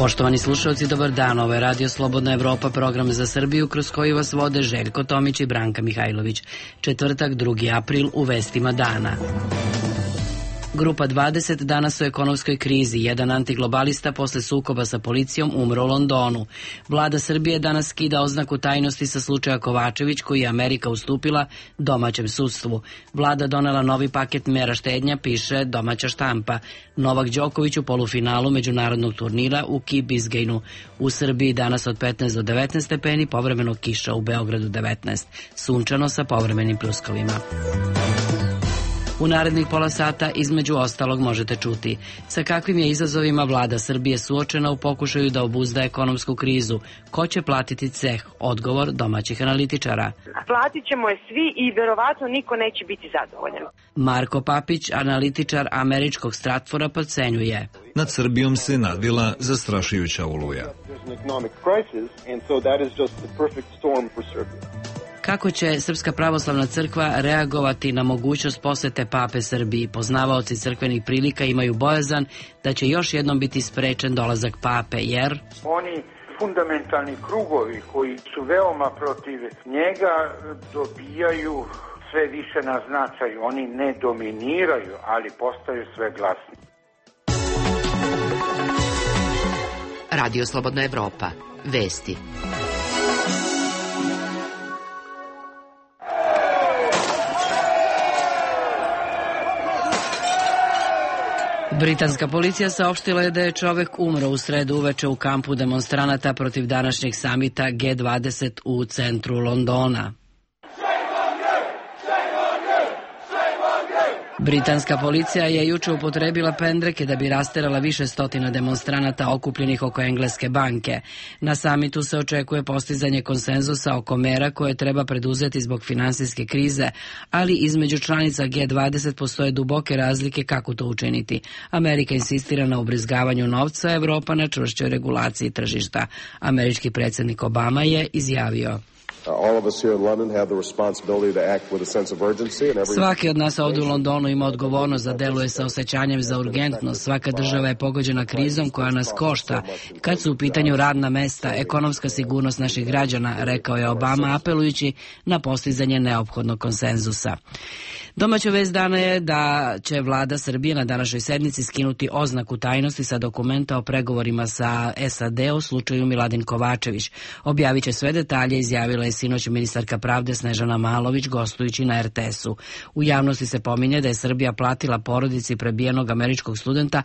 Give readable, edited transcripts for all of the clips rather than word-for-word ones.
Poštovani slušalci, dobar dan. Ovo je Radio Slobodna Evropa, program za Srbiju kroz koji vas vode Željko Tomić i Branka Mihajlović. Četvrtak, 2. april, u vestima dana. Grupa 20 danas u ekonomskoj krizi. Jedan antiglobalista posle sukoba sa policijom umro u Londonu. Vlada Srbije danas skida oznaku tajnosti sa slučaja Kovačević, koji je Amerika ustupila domaćem sudstvu. Vlada donela novi paket mera štednja, piše domaća štampa. Novak Đoković u polufinalu međunarodnog turnira u Key Biscaynu. U Srbiji danas od 15 do 19 stepeni, povremeno kiša, u Beogradu 19. Sunčano sa povremenim pljuskovima. U narednih pola sata između ostalog možete čuti sa kakvim je izazovima vlada Srbije suočena u pokušaju da obuzda ekonomsku krizu. Ko će platiti ceh? Odgovor domaćih analitičara. Platit ćemo je svi i verovatno niko neće biti zadovoljan. Marko Papić, analitičar američkog Stratfora, procenjuje: nad Srbijom se nadvila zastrašujuća oluja. Kako će Srpska pravoslavna crkva reagovati na mogućnost posete pape Srbiji? Poznavaoci crkvenih prilika imaju bojazan da će još jednom biti sprečen dolazak pape, jer oni fundamentalni krugovi koji su veoma protiv njega dobijaju sve više na značaju. Oni ne dominiraju, ali postaju sve glasni. Radio Slobodna Evropa. Vesti. Britanska policija saopštila je da je čovek umro u sredu uveče u kampu demonstranata protiv današnjeg samita G20 u centru Londona. Britanska policija je juče upotrebila pendreke da bi rasterala više stotina demonstranata okupljenih oko engleske banke. Na samitu se očekuje postizanje konsenzusa oko mera koje treba preduzeti zbog finansijske krize, ali između članica G20 postoje duboke razlike kako to učiniti. Amerika insistira na ubrizgavanju novca, Evropa na čvršćoj regulaciji tržišta. Američki predsjednik Obama je izjavio: svaki od nas ovdje u Londonu ima odgovornost da deluje sa osjećanjem za urgentnost. Svaka država je pogođena krizom koja nas košta. Kad su u pitanju radna mesta, ekonomska sigurnost naših građana, rekao je Obama, apelujući na postizanje neophodnog konsenzusa. Domaća vest dana je da će vlada Srbije na današnjoj sednici skinuti oznaku tajnosti sa dokumenta o pregovorima sa SAD u slučaju Miladin Kovačević. Objavit će sve detalje, izjavila je sinoć ministarka pravde Snežana Malović gostujući na RTS-u. U javnosti se pominje da je Srbija platila porodici prebijenog američkog studenta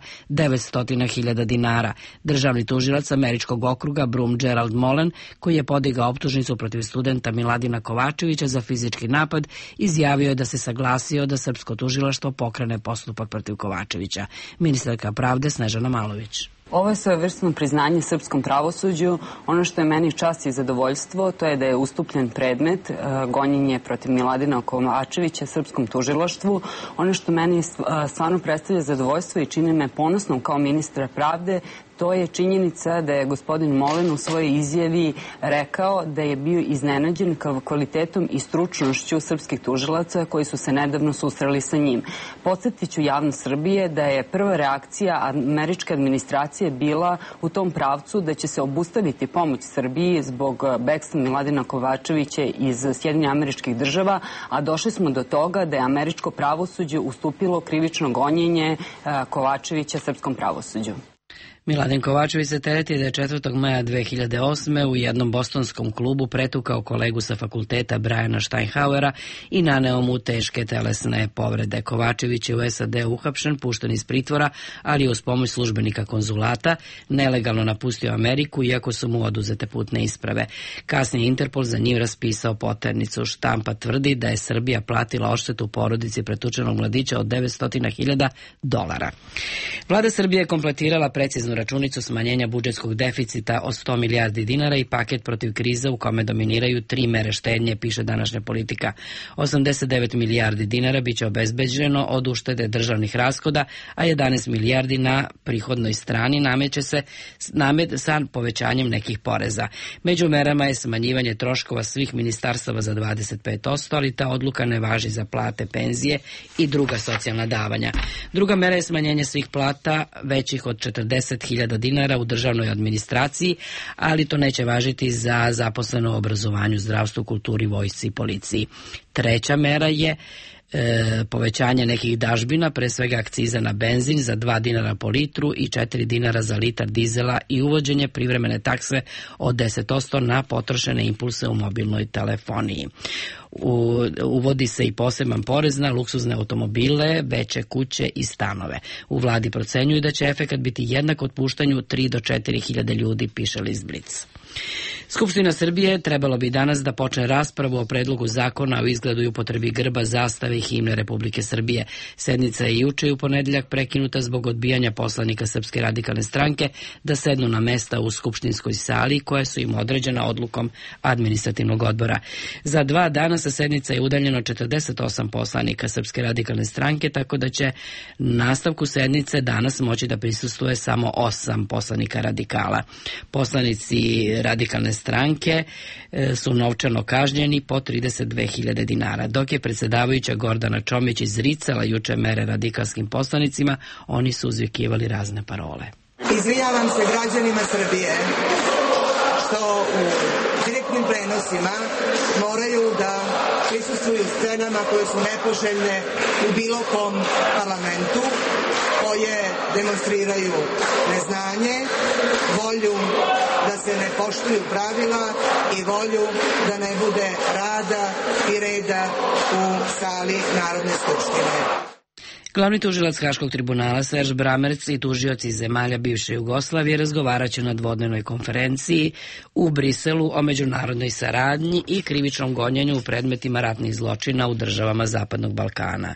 900.000 dinara. Državni tužilac američkog okruga Brum Gerald Molen, koji je podigao optužnicu protiv studenta Miladina Kovačevića za fizički napad, izjavio je da se saglasio da srpsko tužilaštvo pokrene postupak protiv Kovačevića. Ministarka pravde Snežana Malović: ovo je svojevrsno priznanje srpskom pravosuđu. Ono što je meni čast i zadovoljstvo, to je da je ustupljen predmet gonjenje protiv Miladina Kovačevića srpskom tužilaštvu. Ono što meni stvarno predstavlja zadovoljstvo i čini me ponosnom kao ministra pravde, to je činjenica da je gospodin Molen u svojoj izjavi rekao da je bio iznenađen kvalitetom i stručnošću srpskih tužilaca koji su se nedavno susreli sa njim. Podsjetit ću javnost Srbije da je prva reakcija američke administracije bila u tom pravcu da će se obustaviti pomoć Srbiji zbog bekstva Miladina Kovačevića iz Sjedinjenih Američkih Država, a došli smo do toga da je američko pravosuđe ustupilo krivično gonjenje Kovačevića srpskom pravosuđu. Miladin Kovačević se tereti da je 4. maja 2008. u jednom bostonskom klubu pretukao kolegu sa fakulteta Briana Steinhauera i naneo mu teške telesne povrede. Kovačević je u SAD uhapšen, pušten iz pritvora, ali je uz pomoć službenika konzulata nelegalno napustio Ameriku, iako su mu oduzete putne isprave. Kasnije Interpol za njim raspisao poternicu. Štampa tvrdi da je Srbija platila odštetu porodici pretučenog mladića od $900.000. Vlada Srbije je kompletirala preciznu računicu smanjenja budžetskog deficita od 100 milijardi dinara i paket protiv krize u kome dominiraju 3 mere štednje, piše današnja Politika. 89 milijardi dinara biće obezbeđeno od uštede državnih rashoda, a 11 milijardi na prihodnoj strani nameće se sa povećanjem nekih poreza. Među merama je smanjivanje troškova svih ministarstava za 25%, ali ta odluka ne važi za plate, penzije i druga socijalna davanja. Druga mera je smanjenje svih plata većih od 40.000 10.000 dinara u državnoj administraciji, ali to neće važiti za zaposleno u obrazovanju, zdravstvu, kulturi, vojsci i policiji. Treća mera je povećanje nekih dažbina, pre svega akciza na benzin za 2 dinara po litru i 4 dinara za litar dizela i uvođenje privremene takse od 10% na potrošene impulse u mobilnoj telefoniji. Uvodi se i poseban porez na luksuzne automobile, veće kuće i stanove. U vladi procenjuju da će efekat biti jednak otpuštanju 3 do 4 hiljade ljudi, piše list Blic. Skupština Srbije trebalo bi danas da počne raspravu o predlogu zakona o izgledu i upotrebi grba, zastave i himne Republike Srbije. Sednica je juče i u ponedeljak prekinuta zbog odbijanja poslanika Srpske radikalne stranke da sednu na mesta u skupštinskoj sali koje su im određena odlukom administrativnog odbora. Za 2 dana sa sednica je udaljeno 48 poslanika Srpske radikalne stranke, tako da će nastavku sednice danas moći da prisustvuje samo 8 poslanika radikala. Poslanici radikalne stranke su novčano kažnjeni po 32.000 dinara. Dok je predsjedavajuća Gordana Čomić izricala juče mere radikalskim poslanicima, oni su uzvikivali razne parole. Izvinjavam se građanima Srbije što u direktnim prenosima moraju da prisustvuju scenama koje su nepoželjne u bilo kom parlamentu, koje demonstriraju neznanje, volju da se ne poštuju pravila i volju da ne bude rada i reda u sali Narodne skupštine. Glavni tužilac Haškog tribunala Serž Bramerc i tužioci zemalja bivše Jugoslavije razgovaraće na dvodnevnoj konferenciji u Briselu o međunarodnoj saradnji i krivičnom gonjenju u predmetima ratnih zločina u državama Zapadnog Balkana.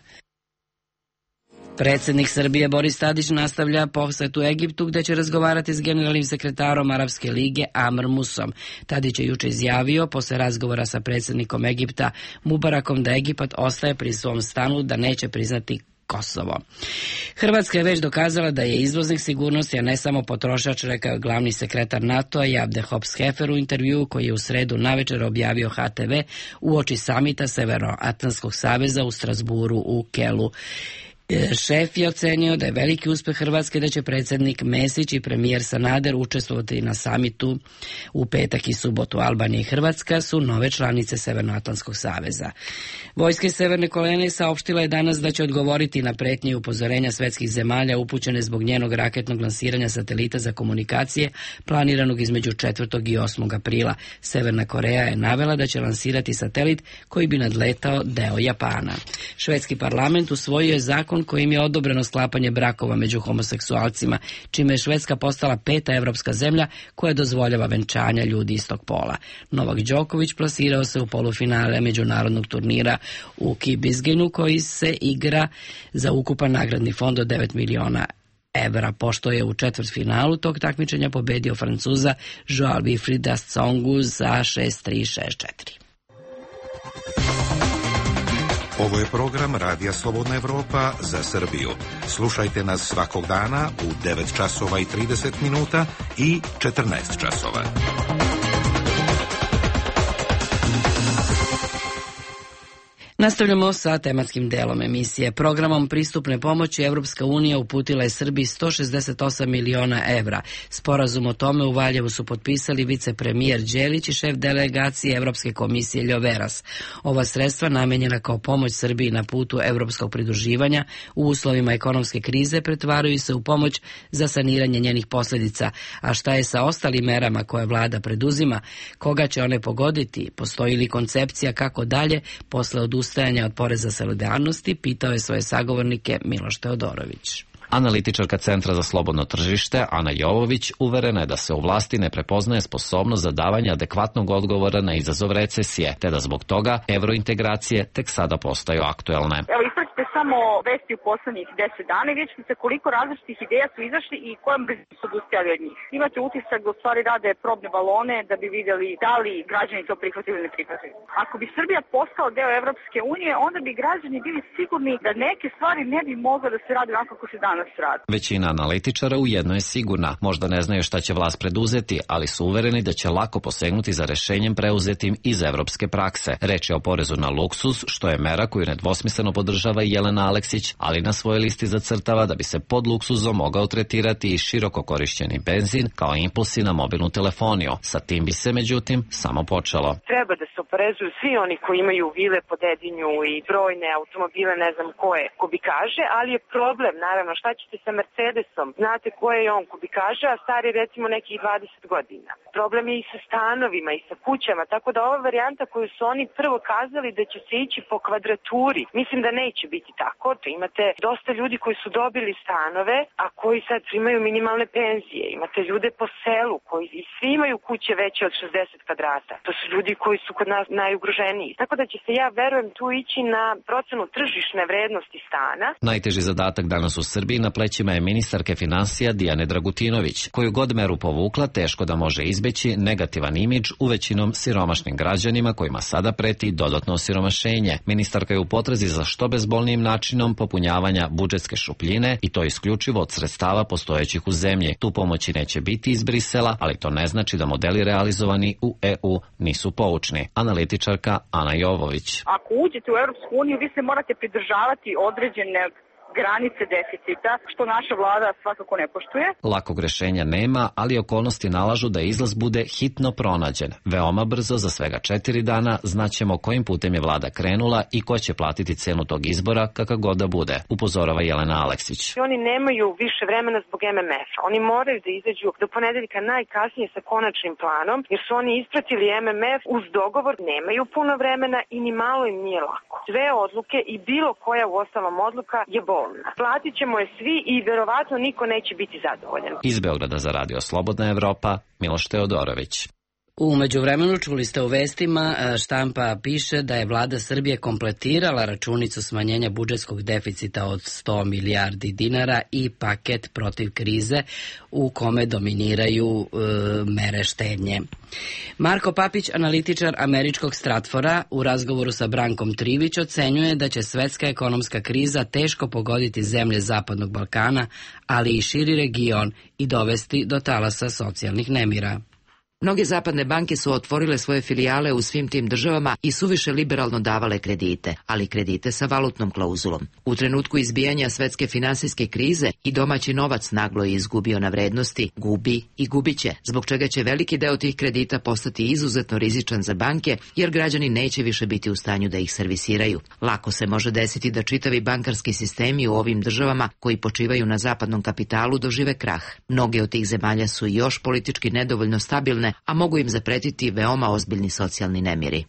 Predsjednik Srbije Boris Tadić nastavlja posetu Egiptu gde će razgovarati s generalnim sekretarom Arapske lige Amr Musom. Tadić je juče izjavio posle razgovora sa predsjednikom Egipta Mubarakom da Egipat ostaje pri svom stanu da neće priznati Kosovo. Hrvatska je već dokazala da je izvoznik sigurnosti, a ne samo potrošač, rekao je glavni sekretar NATO-a Javde Hops-Hefer u intervjuu koji je u sredu navečer objavio HTV uoči samita Severnoatlantskog saveza u Strasburu u Kelu. Šef je ocenio da je veliki uspeh Hrvatske da će predsjednik Mesić i premijer Sanader učestvovati na samitu u petak i subotu. Albanija i Hrvatska su nove članice Severnoatlantskog saveza. Vojska Severne Koreje saopštila je danas da će odgovoriti na pretnje i upozorenja svetskih zemalja upućene zbog njenog raketnog lansiranja satelita za komunikacije planiranog između 4. i 8. aprila. Severna Koreja je navela da će lansirati satelit koji bi nadletao deo Japana. Švedski parlament usvojio je zakon kojim je odobreno sklapanje brakova među homoseksualcima, čime je Švedska postala 5. evropska zemlja koja dozvoljava venčanja ljudi istog pola. Novak Đoković plasirao se u polufinale međunarodnog turnira u Key Biscaynu koji se igra za ukupan nagradni fond od 9 miliona evra, pošto je u četvrtfinalu tog takmičenja pobedio Francuza Joao Wilfried Tsongu za 6-3 i 6-4. Ovo je program Radija Slobodna Evropa za Srbiju. Slušajte nas svakog dana u 9 časova i 30 minuta i 14 časova. Nastavljamo sa tematskim delom emisije. Programom pristupne pomoći Evropska unija uputila je Srbiji 168 miliona evra. Sporazum o tome u Valjevu su potpisali vicepremijer Đelić i šef delegacije Evropske komisije Ljoveras. Ova sredstva namenjena kao pomoć Srbiji na putu evropskog pridruživanja u uslovima ekonomske krize pretvaraju se u pomoć za saniranje njenih posljedica. A šta je sa ostalim merama koje vlada preduzima? Koga će one pogoditi? Postoji li koncepcija kako dalje posle odustajanja od poreza solidarnosti, pitao je svoje sagovornike Miloš Teodorović. Analitičarka Centra za slobodno tržište Ana Jovović uverena je da se u vlasti ne prepoznaje sposobnost za davanje adekvatnog odgovora na izazov recesije, te da zbog toga evrointegracije tek sada postaju aktuelne. Evo, ispratite samo vesti u poslednjih 10 dana i vidite se koliko različitih ideja su izašli i kojom brzinom su odustajali od njih. Imate utisak da u stvari rade probne balone da bi vidjeli da li građani to prihvatili ili ne prihvatili. Ako bi Srbija postala deo Evropske unije, onda bi građani bili sigurni da neke stvari ne bi mogle da se radi onako kako se danas radi. Većina analitičara u jedno je sigurna. Možda ne znaju šta će vlast preduzeti, ali su uvereni da će lako posegnuti za rešenjem preuzetim iz evropske prakse. Reč je o porezu na luksuz, što je mera koju nedvosmisleno podržava i Jelena Aleksić, ali na svojoj listi zacrtava da bi se pod luksuzom mogao tretirati i široko korišćeni benzin kao impulsi na mobilnu telefoniju. Sa tim bi se, međutim, samo počelo. Treba da se oporezuju svi oni koji imaju vile po Dedinju i brojne automobile, ne znam koje kubikaže, ali je problem, naravno, šta ćete sa Mercedesom? Znate ko je on kubikaže, a stari recimo nekih 20 godina. Problem je i sa stanovima i sa kućama, tako da ova varijanta koju su oni prvo kazali da će se ići po kvadraturi, mislim da neće biti tako. To imate dosta ljudi koji su dobili stanove, a koji sad primaju minimalne penzije. Imate ljude po selu koji i svi imaju kuće veće od 60 kvadrata. To su ljudi koji su kod nas najugroženiji. Tako da će se, ja verujem, tu ići na procenu tržišne vrednosti stana. Najteži zadatak danas u Srbiji na plećima je ministarke finansija Dijane Dragutinović, koju god meru povukla teško da može izbeći negativan imidž u većinom siromašnim građanima kojima sada preti dodatno osiromašenje. Ministarka je u potrazi za što bezbolnijim načinom popunjavanja budžetske šupljine i to isključivo od sredstava postojećih u zemlji. Tu pomoći neće biti iz Brisela, ali to ne znači da modeli realizovani u EU nisu poučni. Analitičarka Ana Jovović. Ako uđete u Europsku uniju, vi se morate pridržavati određene granice deficita, što naša vlada svakako ne poštuje. Lakog rešenja nema, ali okolnosti nalažu da izlaz bude hitno pronađen. Veoma brzo, za svega 4 dana, znaćemo kojim putem je vlada krenula i ko će platiti cenu tog izbora, kakav god da bude, upozorava Jelena Aleksić. Oni nemaju više vremena zbog MMF-a. Oni moraju da izađu do ponedeljka najkasnije sa konačnim planom, jer su oni ispratili MMF uz dogovor, nemaju puno vremena i ni malo im nije lako. Sve odluke i bilo koja u ostalom odluka je bolna. Platit ćemo je svi i verovatno niko neće biti zadovoljan. Iz Beograda za Radio Slobodna Evropa, Miloš Teodorović. U međuvremenu čuli ste u vestima, štampa piše da je vlada Srbije kompletirala računicu smanjenja budžetskog deficita od 100 milijardi dinara i paket protiv krize u kome dominiraju mere štednje. Marko Papić, analitičar američkog Stratfora, u razgovoru sa Brankom Trivić ocenjuje da će svetska ekonomska kriza teško pogoditi zemlje Zapadnog Balkana, ali i širi region i dovesti do talasa socijalnih nemira. Mnoge zapadne banke su otvorile svoje filijale u svim tim državama i suviše liberalno davale kredite, ali kredite sa valutnom klauzulom. U trenutku izbijanja svetske finansijske krize i domaći novac naglo je izgubio na vrednosti, gubi i gubiće, zbog čega će veliki deo tih kredita postati izuzetno rizičan za banke, jer građani neće više biti u stanju da ih servisiraju. Lako se može desiti da čitavi bankarski sistemi u ovim državama koji počivaju na zapadnom kapitalu dožive krah. Mnoge od tih zemalja su još politički nedovoljno stabilne, a mogu im zapretiti veoma ozbiljni socijalni nemiri.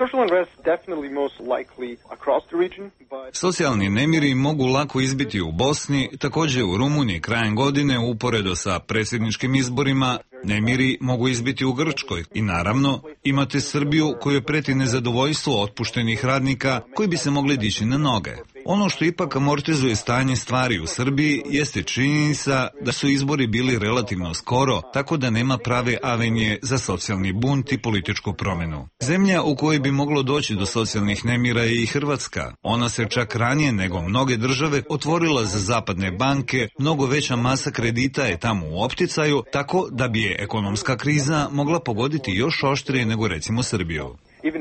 Socijalni nemiri mogu lako izbiti u Bosni, također u Rumuniji krajem godine uporedo sa predsjedničkim izborima. Nemiri mogu izbiti u Grčkoj i naravno imate Srbiju koju preti nezadovoljstvo otpuštenih radnika koji bi se mogli dići na noge. Ono što ipak amortizuje stanje stvari u Srbiji jeste činjenica da su izbori bili relativno skoro, tako da nema prave avenije za socijalni bunt i političku promjenu. Zemlja u kojoj bi moglo doći do socijalnih nemira je i Hrvatska. Ona se čak ranije nego mnoge države otvorila za zapadne banke, mnogo veća masa kredita je tamo u opticaju, tako da bi je ekonomska kriza mogla pogoditi još oštrije nego recimo Srbiju.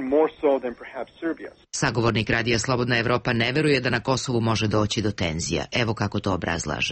Sagovornik Radija Slobodna Evropa ne veruje da na Kosovu može doći do tenzija. Evo kako to obrazlaže.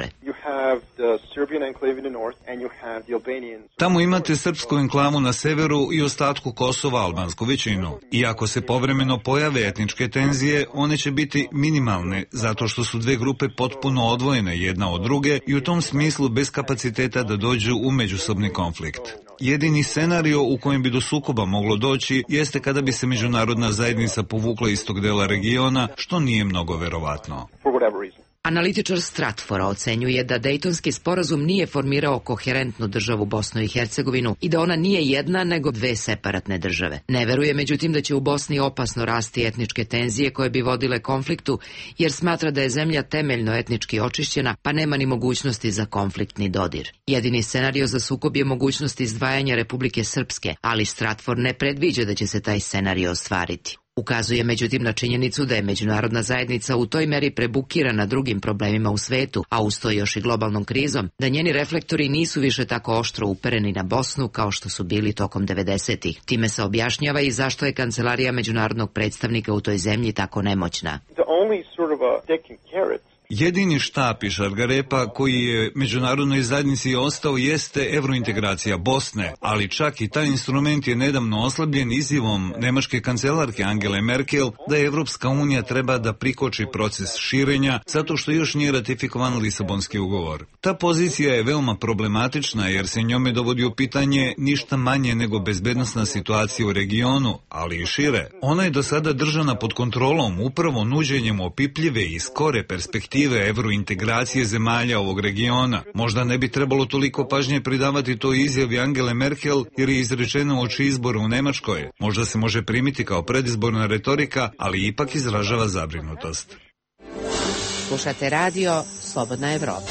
Tamo imate srpsku enklavu na severu i ostatku Kosova albansku većinu. I ako se povremeno pojave etničke tenzije, one će biti minimalne, zato što su dve grupe potpuno odvojene jedna od druge i u tom smislu bez kapaciteta da dođu u međusobni konflikt. Jedini scenario u kojem bi do sukoba moglo doći jeste kada bi se međunarodna zajednica povukla iz tog dela regiona, što nije mnogo verovatno. Analitičar Stratfora ocenjuje da Dejtonski sporazum nije formirao koherentnu državu Bosnu i Hercegovinu i da ona nije jedna nego dve separatne države. Ne veruje međutim da će u Bosni opasno rasti etničke tenzije koje bi vodile konfliktu, jer smatra da je zemlja temeljno etnički očišćena, pa nema ni mogućnosti za konfliktni dodir. Jedini scenario za sukob je mogućnost izdvajanja Republike Srpske, ali Stratfor ne predviđa da će se taj scenario ostvariti. Ukazuje međutim na činjenicu da je međunarodna zajednica u toj meri prebukirana drugim problemima u svetu, a uz to još i globalnom krizom, da njeni reflektori nisu više tako oštro upereni na Bosnu kao što su bili tokom 90-ih. Time se objašnjava i zašto je kancelarija međunarodnog predstavnika u toj zemlji tako nemoćna. Jedini štap i šargarepa koji je međunarodnoj zajednici ostao jeste evrointegracija Bosne, ali čak i taj instrument je nedavno oslabljen izjavom nemačke kancelarke Angele Merkel da Evropska unija treba da prikoči proces širenja zato što još nije ratifikovan Lisabonski ugovor. Ta pozicija je veoma problematična jer se njome dovodi u pitanje ništa manje nego bezbednosna situacija u regionu, ali i šire. Ona je do sada držana pod kontrolom upravo nuđenjem opipljive i skore perspektive evrointegracije zemalja ovog regiona. Možda ne bi trebalo toliko pažnje pridavati toj izjavi Angele Merkel jer je izrečena uoči izbora u Nemačkoj. Možda se može primiti kao predizborna retorika, ali ipak izražava zabrinutost. Slušate radio Slobodna Evropa.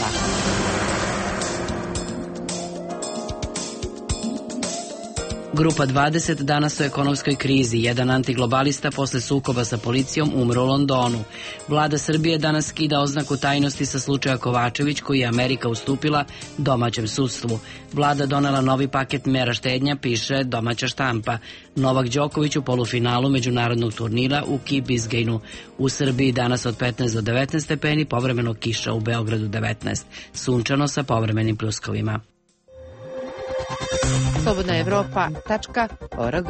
Grupa 20 danas u ekonomskoj krizi. Jedan antiglobalista posle sukoba sa policijom umro u Londonu. Vlada Srbije danas skida oznaku tajnosti sa slučaja Kovačević koji je Amerika ustupila domaćem sudstvu. Vlada donela novi paket mera štednja, piše domaća štampa. Novak Đoković u polufinalu međunarodnog turnira u Key Biscaynu. U Srbiji danas od 15 do 19 stepeni, povremeno kiša, u Beogradu 19. Sunčano sa povremenim pljuskovima. slobodnaevropa.org.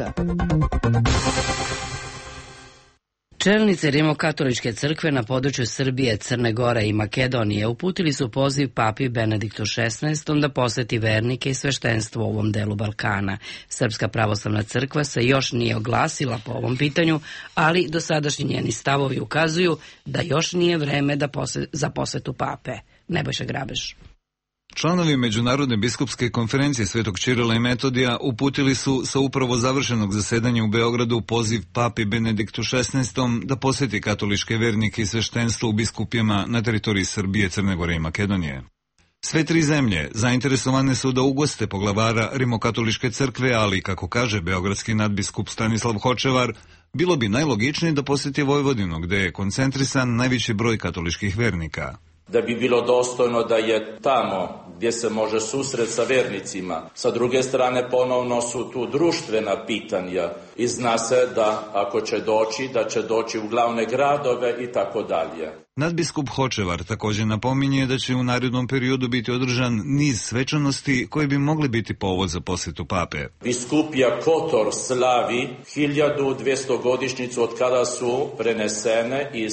Čelnici Rimokatoličke crkve na području Srbije, Crne Gore i Makedonije uputili su poziv papi Benediktu XVI da poseti vernike i sveštenstvo u ovom delu Balkana. Srpska pravoslavna crkva se još nije oglasila po ovom pitanju, ali dosadašnji njeni stavovi ukazuju da još nije vreme za posetu pape. Nebojša Grabež. Članovi Međunarodne biskupske konferencije Svetog Ćirila i Metodija uputili su sa upravo završenog zasedanja u Beogradu poziv papi Benediktu XVI da poseti katoličke vernike i sveštenstvo u biskupijama na teritoriji Srbije, Crne Gore i Makedonije. Sve tri zemlje zainteresovane su da ugoste poglavara Rimokatoličke crkve, ali, kako kaže beogradski nadbiskup Stanislav Hočevar, bilo bi najlogičnije da poseti Vojvodinu, gde je koncentrisan najveći broj katoličkih vernika. Da bi bilo dostojno da je tamo gdje se može susret sa vernicima. Sa druge strane ponovno su tu društvena pitanja i zna se da ako će doći, da će doći u glavne gradove i tako dalje. Nadbiskup Hočevar također napominje da će u narednom periodu biti održan niz svečanosti koje bi mogli biti povod za posjetu pape. Biskupija Kotor slavi 1200-godišnjicu od kada su prenesene iz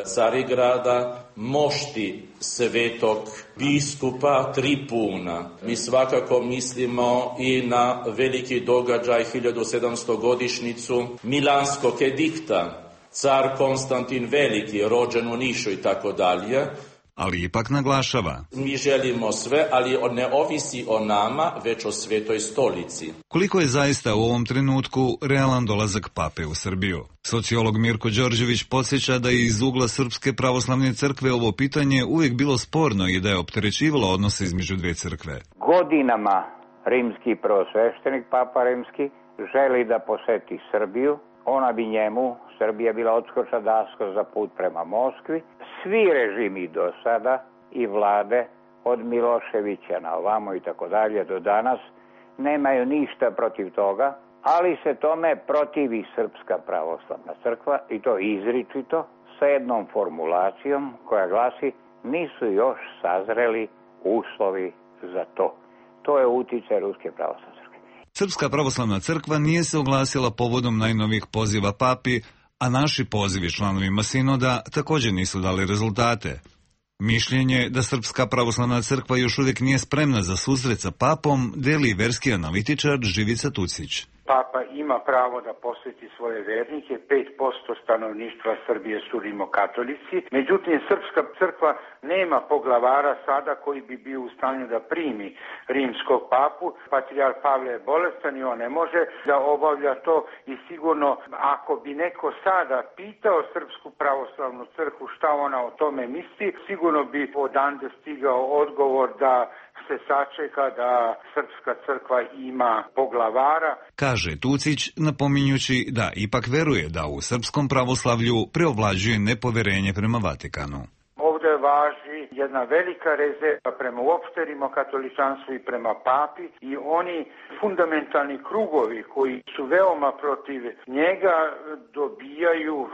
Carigrada mošti svetog biskupa Tripuna. Mi svakako mislimo i na veliki događaj 1700-godišnjicu Milanskog edikta. Car Konstantin Veliki, rođen u Nišu i tako dalje. Ali ipak naglašava. Mi želimo sve, ali ne ovisi o nama, već o Svetoj stolici. Koliko je zaista u ovom trenutku realan dolazak pape u Srbiju? Sociolog Mirko Đorđević podsjeća da je iz ugla Srpske pravoslavne crkve ovo pitanje uvijek bilo sporno i da je opterećivalo odnose između dve crkve. Godinama rimski prvosveštenik, papa rimski, želi da poseti Srbiju. Ona bi njemu, Srbija, bila odskočna daska za put prema Moskvi. Svi režimi do sada i vlade, od Miloševića na ovamo i tako dalje do danas, nemaju ništa protiv toga, ali se tome protivi Srpska pravoslavna crkva i to izričito sa jednom formulacijom koja glasi: nisu još sazreli uslovi za to. To je uticaj Ruske pravoslavne crkve. Srpska pravoslavna crkva nije se oglasila povodom najnovijih poziva papi, a naši pozivi članovima sinoda također nisu dali rezultate. Mišljenje da Srpska pravoslavna crkva još uvijek nije spremna za susret sa papom deli verski analitičar Živica Tucić. Papa ima pravo da posjeti svoje vernike, 5% stanovništva Srbije su rimokatolici. Međutim, Srpska crkva nema poglavara sada koji bi bio u stanju da primi rimskog papu. Patrijarh Pavle je bolestan i on ne može da obavlja to i sigurno ako bi neko sada pitao Srpsku pravoslavnu crkvu šta ona o tome misli, sigurno bi odande stigao odgovor da se sačeka da Srpska crkva ima poglavara. Kaže Tucić, napominjući da ipak veruje da u srpskom pravoslavlju preovlađuje nepoverenje prema Vatikanu. Ovdje važi jedna velika rezerva prema uopšte rimokatoličanstvu i prema papi i oni fundamentalni krugovi koji su veoma protiv njega dobijaju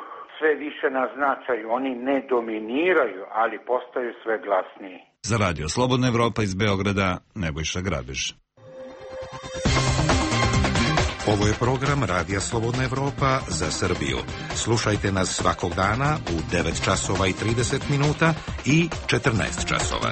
sve više na značaju. Oni ne dominiraju, ali postaju sve glasniji. Za Radio Slobodna Evropa iz Beograda, Nebojša Grabež. Ovo je program Radija Slobodna Evropa za Srbiju. Slušajte nas svakog dana u 9 časova i 30 minuta i 14 časova.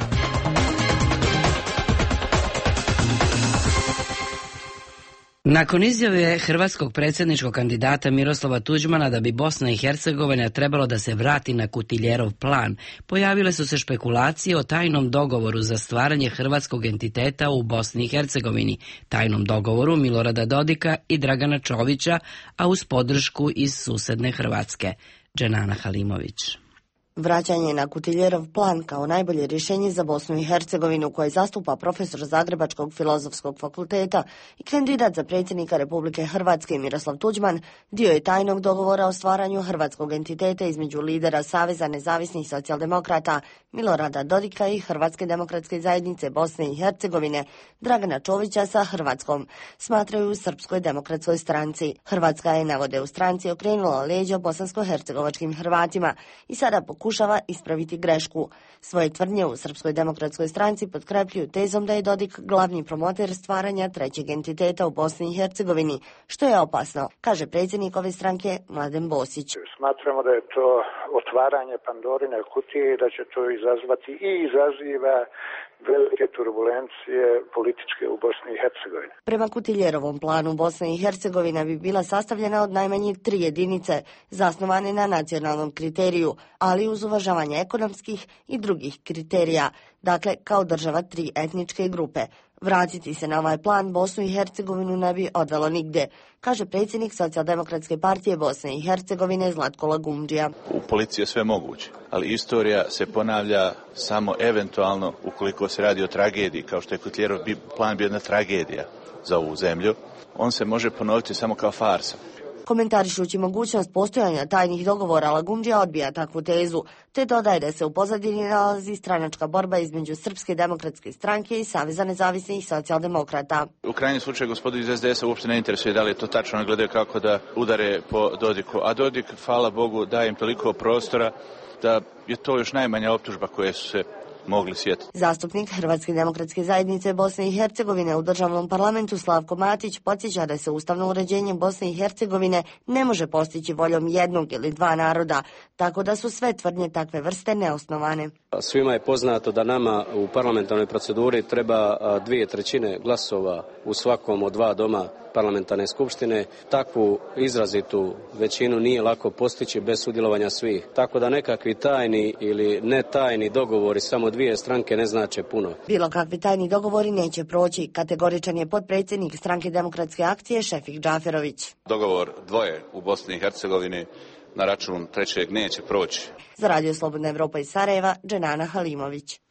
Nakon izjave hrvatskog predsjedničkog kandidata Miroslava Tuđmana da bi Bosna i Hercegovina trebalo da se vrati na Kutiljerov plan, pojavile su se špekulacije o tajnom dogovoru za stvaranje hrvatskog entiteta u Bosni i Hercegovini, tajnom dogovoru Milorada Dodika i Dragana Čovića, a uz podršku iz susedne Hrvatske. Dženana Halimović. Vraćanje na Kutiljerov plan kao najbolje rješenje za Bosnu i Hercegovinu koje zastupa profesor Zagrebačkog filozofskog fakulteta i kandidat za predsjednika Republike Hrvatske Miroslav Tuđman dio je tajnog dogovora o stvaranju hrvatskog entiteta između lidera Saveza nezavisnih socijaldemokrata Milorada Dodika i Hrvatske demokratske zajednice Bosne i Hercegovine Dragana Čovića sa Hrvatskom, smatraju u Srpskoj demokratskoj stranci. Hrvatska je, navode u stranci, okrenula leđa bosansko-hercegovačkim Hrvatima i sada pokušava ispraviti grešku. Svoje tvrdnje u Srpskoj demokratskoj stranci potkrepljuju tezom da je Dodik glavni promoter stvaranja trećeg entiteta u Bosni i Hercegovini, što je opasno, kaže predsjednik ove stranke Mladen Bosić. Smatramo da je to otvaranje Pandorine kutije i da će to izazvati i izaziva velike turbulencije političke u Bosni i Hercegovini. Prema Kutiljerovom planu Bosna i Hercegovina bi bila sastavljena od najmanje 3 jedinice, zasnovane na nacionalnom kriteriju, ali uz uvažavanje ekonomskih i drugih kriterija, dakle kao država 3 etničke grupe. Vratiti se na ovaj plan Bosnu i Hercegovinu ne bi odvelo nigde, kaže predsjednik Socijaldemokratske partije Bosne i Hercegovine Zlatko Lagumdžija. U policiji je sve moguće, ali istorija se ponavlja samo eventualno ukoliko se radi o tragediji, kao što je Kutiljerov plan bio jedna tragedija za ovu zemlju. On se može ponoviti samo kao farsa. Komentarišući mogućnost postojanja tajnih dogovora, Lagumdžija odbija takvu tezu, te dodaje da se u pozadini nalazi stranačka borba između Srpske demokratske stranke i Saveza nezavisnih socijaldemokrata. U krajnjem slučaju gospodin iz SDS-a uopšte ne interesuje da li je to tačno, gledaju kako da udare po Dodiku, a Dodik, hvala Bogu, daje im toliko prostora da je to još najmanja optužba koje su se mogli sjetiti. Zastupnik Hrvatske demokratske zajednice Bosne i Hercegovine u državnom parlamentu Slavko Matić podsjeća da se ustavno uređenje Bosne i Hercegovine ne može postići voljom jednog ili 2 naroda, tako da su sve tvrdnje takve vrste neosnovane. Svima je poznato da nama u parlamentarnoj proceduri treba 2/3 glasova u svakom od 2 doma parlamentarne skupštine. Takvu izrazitu većinu nije lako postići bez sudjelovanja svih. Tako da nekakvi tajni ili netajni dogovori samo 2 stranke ne znače puno. Bilo kakvi tajni dogovori neće proći, kategoričan je potpredsjednik Stranke demokratske akcije Šefik Džaferović. Dogovor 2 u Bosni i Hercegovini na račun 3. neće proći. Za Radio Slobodna Evropa iz Sarajeva, Dženana Halimović.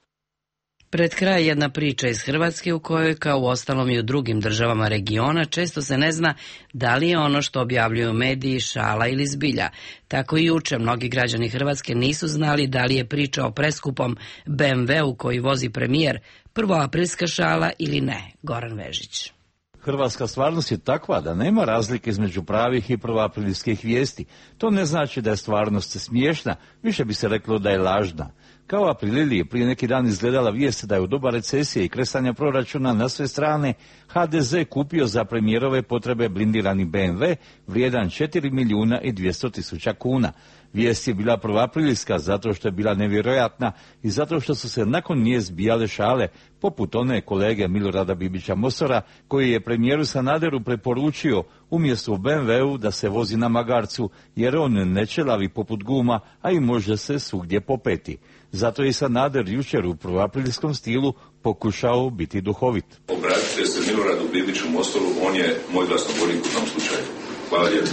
Pred kraj jedna priča iz Hrvatske u kojoj, kao u ostalom i u drugim državama regiona, često se ne zna da li je ono što objavljuju mediji šala ili zbilja. Tako i juče mnogi građani Hrvatske nisu znali da li je priča o preskupom BMW-u koji vozi premijer prvoaprilska šala ili ne. Goran Vežić. Hrvatska stvarnost je takva da nema razlike između pravih i prvoaprilskih vijesti. To ne znači da je stvarnost smiješna, više bi se reklo da je lažna. Kao Aprilili je prije neki dan izgledala vijest da je u doba recesije i kresanja proračuna na sve strane HDZ kupio za premijerove potrebe blindirani BMW vrijedan 4.200.000 kuna. Vijest je bila prvoaprilska zato što je bila nevjerojatna i zato što su se nakon nje zbijale šale, poput one kolege Milorada Bibića Mosora, koji je premijeru Sanaderu preporučio umjesto u BMW-u da se vozi na magarcu, jer on ne čelavi poput guma, a i može se svugdje popeti. Zato je Sanader jučer u prvoaprilskom stilu pokušao biti duhovit. Obratite se Miloradu Bibiću Mostoru, on je moj glasnogovornik u tom slučaju. Hvala lijepo.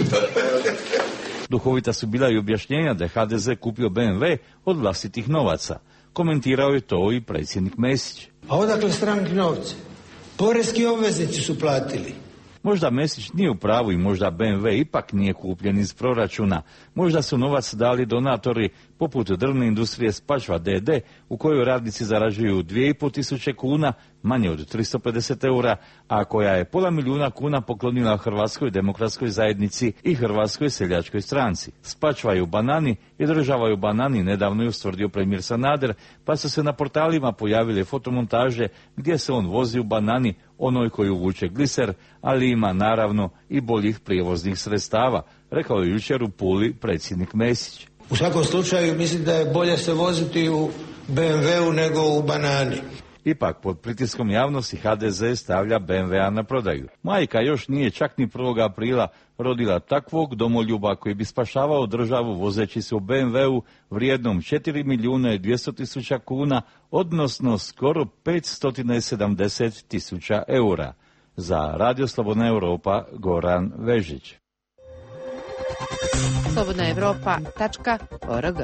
Duhovita su bila i objašnjenja da je HDZ kupio BMW od vlastitih novaca. Komentirao je to i predsjednik Mesić. A odakle stranki novce? Poreski obveznici su platili. Možda Mesić nije u pravu i možda BMW ipak nije kupljen iz proračuna. Možda su novac dali donatori poput drvne industrije Spačva d.d. u kojoj radnici zarađuju 2.500 kuna, manje od 350 eura, a koja je pola milijuna kuna poklonila Hrvatskoj demokratskoj zajednici i Hrvatskoj seljačkoj stranci. Spačvaju banani i državaju banani, nedavno je ustvrdio premijer Sanader, pa su se na portalima pojavile fotomontaže gdje se on vozi u banani, onoj koju vuče gliser, ali ima naravno i boljih prijevoznih sredstava, rekao je jučer u Puli predsjednik Mesić. U svakom slučaju mislim da je bolje se voziti u BMW-u nego u banani. Ipak, pod pritiskom javnosti HDZ stavlja BMW-a na prodaju. Majka još nije čak ni 1. aprila rodila takvog domoljuba koji bi spašavao državu vozeći se u BMW-u vrijednom 4.200.000 kuna, odnosno skoro 570.000 eura. Za Radio Slobodna Europa, Goran Vežić. slobodnaevropa.org.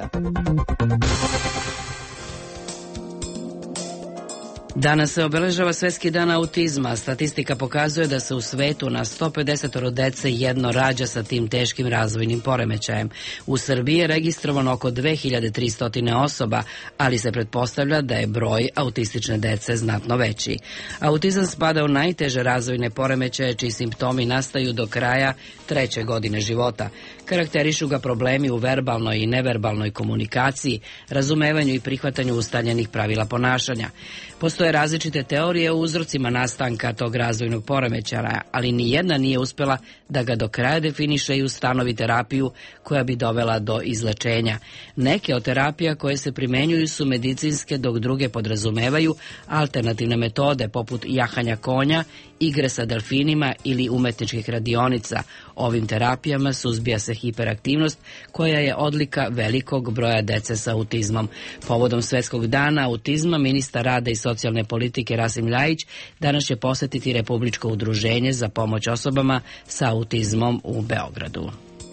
Danas se obeležava Svjetski dan autizma. Statistika pokazuje da se u svetu na 150 dece jedno rađa sa tim teškim razvojnim poremećajem. U Srbiji je registrovano oko 2300 osoba, ali se pretpostavlja da je broj autistične dece znatno veći. Autizam spada u najteže razvojne poremećaje čiji simptomi nastaju do kraja 3. godine života. Karakterišu ga problemi u verbalnoj i neverbalnoj komunikaciji, razumevanju i prihvatanju ustaljenih pravila ponašanja. Postoje različite teorije o uzrocima nastanka tog razvojnog poremećaja, ali ni jedna nije uspjela da ga do kraja definiše i ustanovi terapiju koja bi dovela do izlečenja. Neke od terapija koje se primenjuju su medicinske, dok druge podrazumevaju alternativne metode poput jahanja konja, igre sa delfinima ili umetničkih radionica. Ovim terapijama suzbija se hiperaktivnost koja je odlika velikog broja dece sa autizmom. Povodom Svjetskog dana autizma ministar rada i socijalne politike Rasim Ljajić danas će posjetiti Republičko udruženje za pomoć osobama sa autizmom u Beogradu.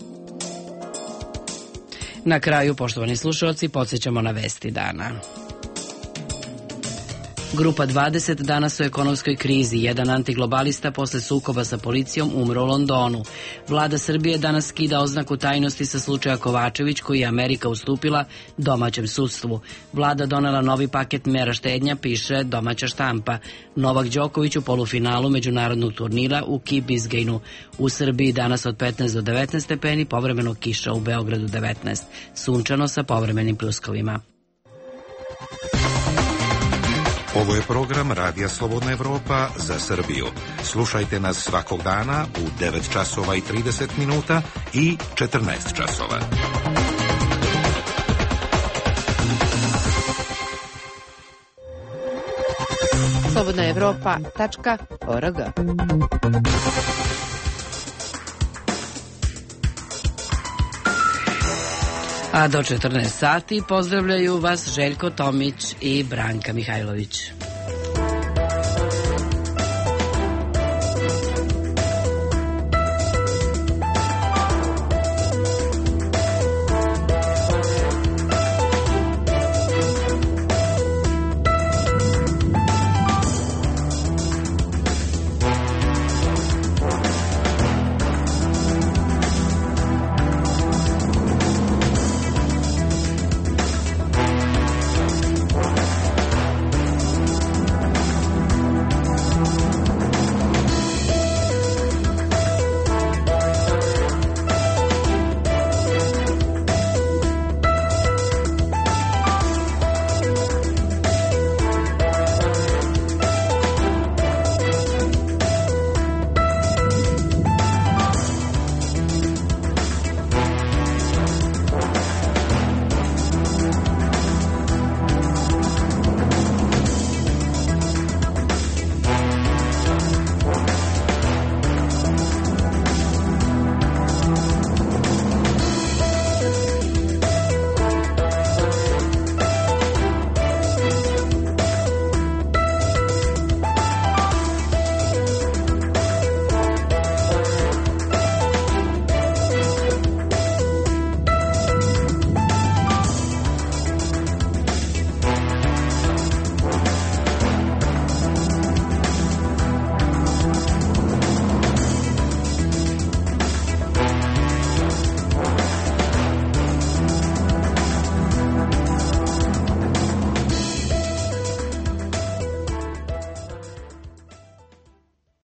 Na kraju, poštovani slušalci, podsjećamo na vesti dana. Grupa 20 danas u ekonomskoj krizi. Jedan antiglobalista posle sukoba sa policijom umro u Londonu. Vlada Srbije danas skida oznaku tajnosti sa slučaja Kovačević koji je Amerika ustupila domaćem sudstvu. Vlada donela novi paket mera štednja, piše domaća štampa. Novak Đoković u polufinalu međunarodnog turnira u Key Biscaynu. U Srbiji danas od 15 do 19 stepeni, povremeno kiša, u Beogradu 19. Sunčano sa povremenim pljuskovima. Ovo je program Radija Slobodna Evropa za Srbiju. Slušajte nas svakog dana u 9 časova i 30 minuta i 14 časova. slobodnaevropa.org. A do 14 sati pozdravljaju vas Željko Tomić i Branka Mihajlović.